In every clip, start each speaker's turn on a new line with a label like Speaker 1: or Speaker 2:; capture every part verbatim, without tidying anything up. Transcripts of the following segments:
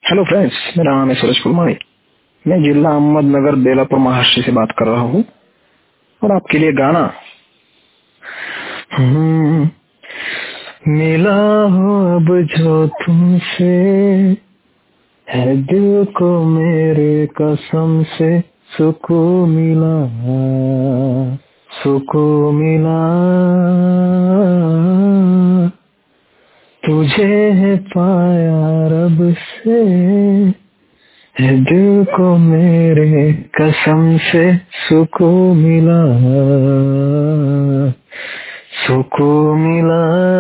Speaker 1: Hello friends, मेरा नाम है सूरज कुमारी। मैं जिला अहमदनगर बेलापुर महाराष्ट्र से बात कर रहा हूँ और आपके लिए गाना हम्म, मिला हो अब जो तुमसे है दिल को मेरे कसम से सुकून मिला, सुकून मिला। तुझे है पाया रब से, है दिल को मेरे कसम से सुकून मिला, सुकून मिला।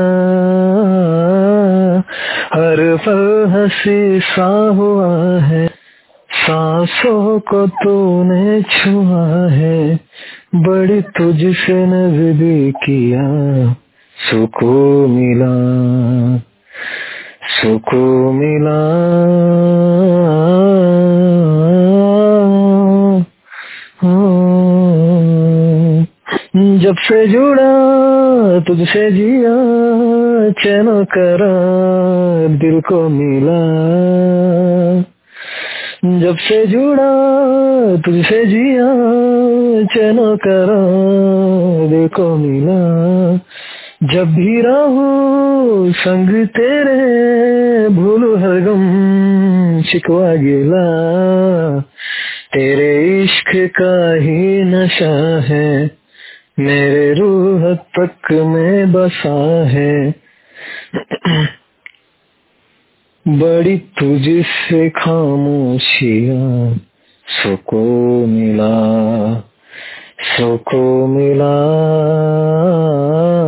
Speaker 1: हर पल हंसी सा हुआ है, सांसों को तूने छुआ है, बड़ी तुझसे नजदीकियां सुकून मिला, सुकून मिला। जब से जुड़ा तुझसे जिया, चैन करार दिल को मिला। जब से जुड़ा तुझसे जिया, चैन करार दिल को मिला। जब भी रहूं संग तेरे, भूलू हर गम शिकवा गिला। तेरे इश्क का ही नशा है, मेरे रूह तक में बसा है। बड़ी तुझसे खामोशियां सुकून मिला, सुकून मिला।